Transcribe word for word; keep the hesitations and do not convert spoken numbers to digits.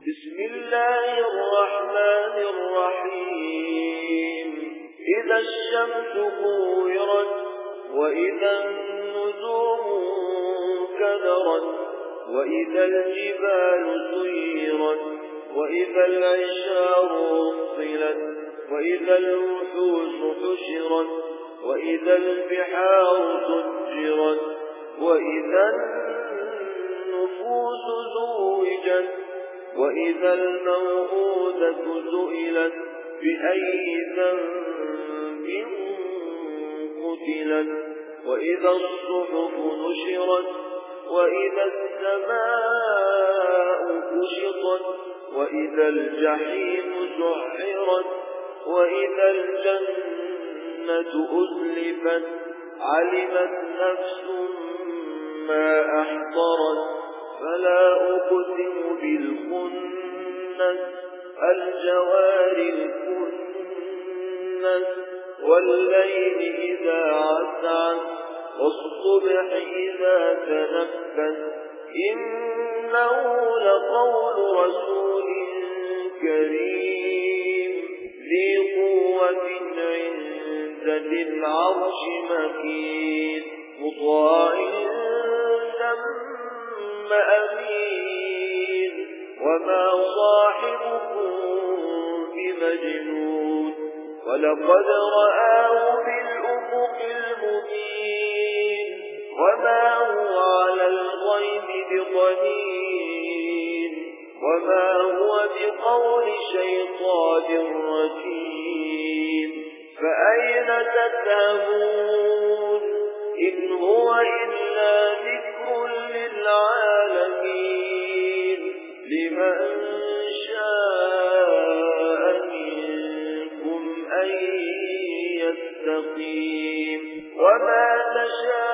بسم الله الرحمن الرحيم إذا الشمس كورت وإذا النجوم كدرت وإذا الجبال سيرت وإذا العشار عطلت وإذا الوحوش حشرت وإذا البحار سجرت وإذا النفوس زوجت وإذا الموءودة سئلت بأي ذنب قتلت وإذا الصحف نشرت وإذا السماء كشطت وإذا الجحيم سعرت وإذا الجنة أزلفت علمت نفس ما أحضرت فلا أقسم بالخنس الجوار الكنس والليل إذا عسعس والصبح إذا تنفس إنه لقول رسول كريم ذي قوة عند ذي العرش مكين مطاع ثم أمين وما صاحبكم بمجنون ولقد رآه بالأفق المبين وما هو على الغيب بضنين وما هو بقول شيطان رجيم فأين تذهبون إن هو إلا ذكر للعالمين لمن شاء منكم أن يستقيم وما تشاءون